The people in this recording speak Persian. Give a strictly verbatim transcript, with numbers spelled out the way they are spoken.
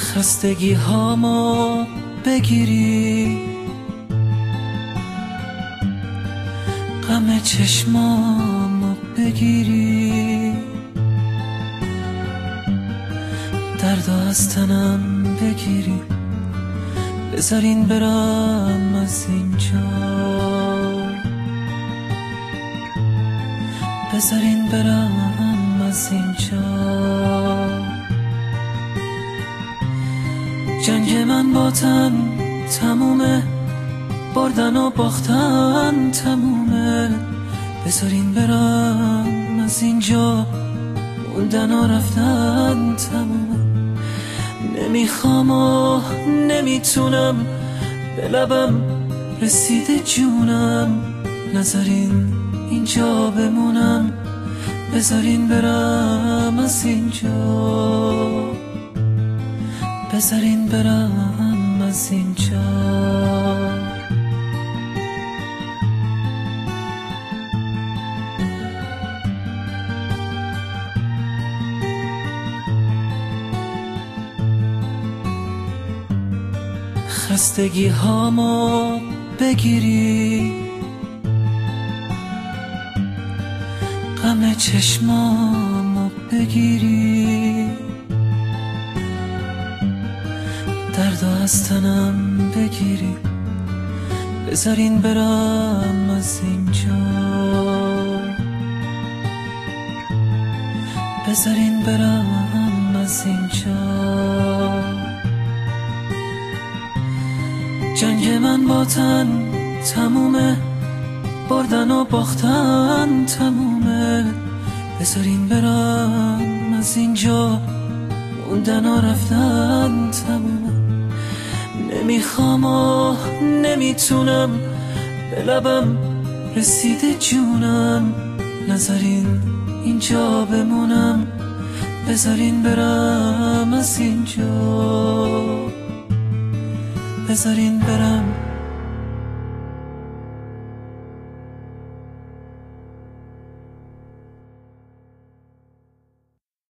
خستگی هامو بگیری، غم چشمامو بگیری، درد از تنم بگیری، بذارین برم از اینجا، بذارین برم از اینجا. جنگ من با تن تمومه، بردن و باختن تمومه، بذارین برم از اینجا، موندن و رفتن تمومه. نمیخوام و نمیتونم، به لبم رسیده جونم، نذارین اینجا بمونم، بذارین برم از اینجا، بذارین برم از اینجا. خستگی هامو بگیری، غم چشمامو بگیری، درد از تنم بگیری، بذارین برم از اینجا، بذارین برم از اینجا. جنگ من با تن تمومه، بردن و باختن تمومه، بذارین برم از اینجا، موندن و رفتن تمومه. نمیخوام و نمیتونم، به لبم رسیده جونم، نذارین اینجا بمونم، بذارین برم از اینجا، بذارین برم